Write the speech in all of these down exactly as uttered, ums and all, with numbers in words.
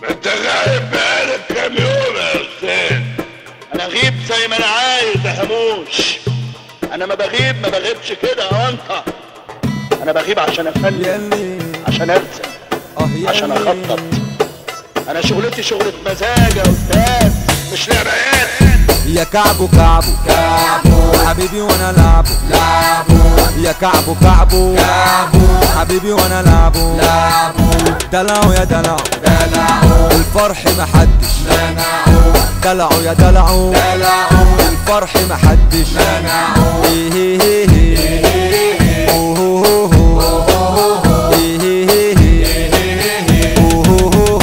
انت غايب بقالك كام يوم يا استاذ؟ انا اغيب زي ما انا عايز يا هموش. انا ما بغيب ما بغيبش كده يا انت. انا بغيب عشان افنن، عشان ارسم، عشان اخطط. انا شغلتي شغلة مزاج يا استاذ، مش لعبة عيال. يا كعبو كعبو كعبو حبيبي وانا لعبو لعبو يا كعبو كعبو كعبو حبيبي وانا لعبو لعبو دلعو يا دلعو دلعو الفرح محدش منعو دلعو يا دلعو دلعو الفرح محدش منعو ايه ايه ايه اوه اوه ايه ايه اوه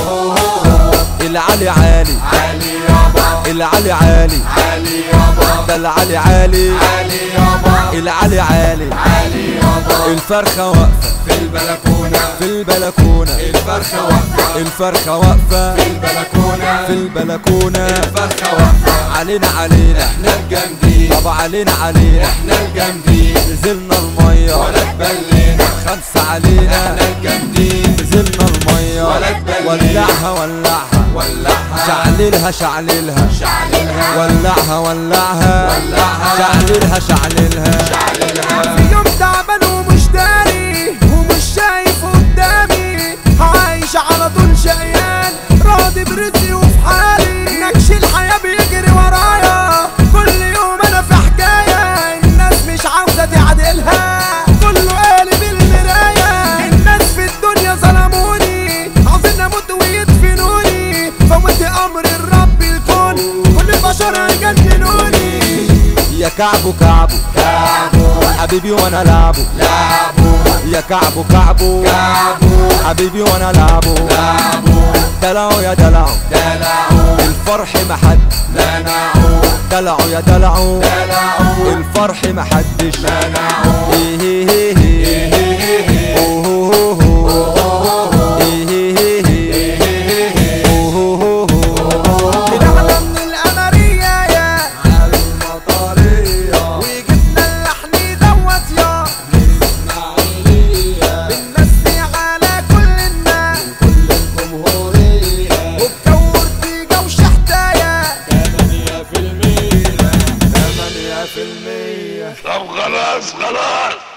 العلي عالي العلي عالي عالي يابا ده العلي عالي عالي يابا العلي عالي عالي يابا الفرخة واقفة في البلكونة في البلكونة الفرخة واقفة الفرخة واقفة في البلكونة في البلكونة الفرخة واقفة علينا علينا احنا الجامدين طب علينا علينا احنا الجامدين نزلنا المية ولا تبلينا خمسة علينا احنا الجامدين نزلنا المية ولا تبلينا ولعها ولعها ولعها شعللها شعللها شعللها ولعها ولعها ولعها شعللها شعللها شعللها في يوم تعبان ومش داري ومش شايف قدامي عايش على طول شقيان راضي برزقي وفي حالي نكش الحياة بيجري ورايا كل يوم انا في حكاية الناس مش عاوزة تعدلها كله قالب المراية الناس في الدنيا ظلموني عاوزين اموت ويدفنوني فوت امر الرب الكون كل البشر هيجننوني يا كعبو كعبو كعبو حبيبي وانا لعبو لعبو يا كعبو كعبو كعبو حبيبي وانا لعبو لعبو دلعو يا دلعو دلعو الفرح محد منعو دلعو يا دلعو دلعو الفرح محدش منعو ايه ايه ايه ايه اوه اوه ايه ايه ايه اوه طلعنا من القمرية يا على المطرية وجبنا اللحن دوت يا الإسماعيلية بنمسي على كل الناس كل الجمهورية وبكورتيجا وشحتاية ثمانية في المية ثمانية في المية طب خلاص خلاص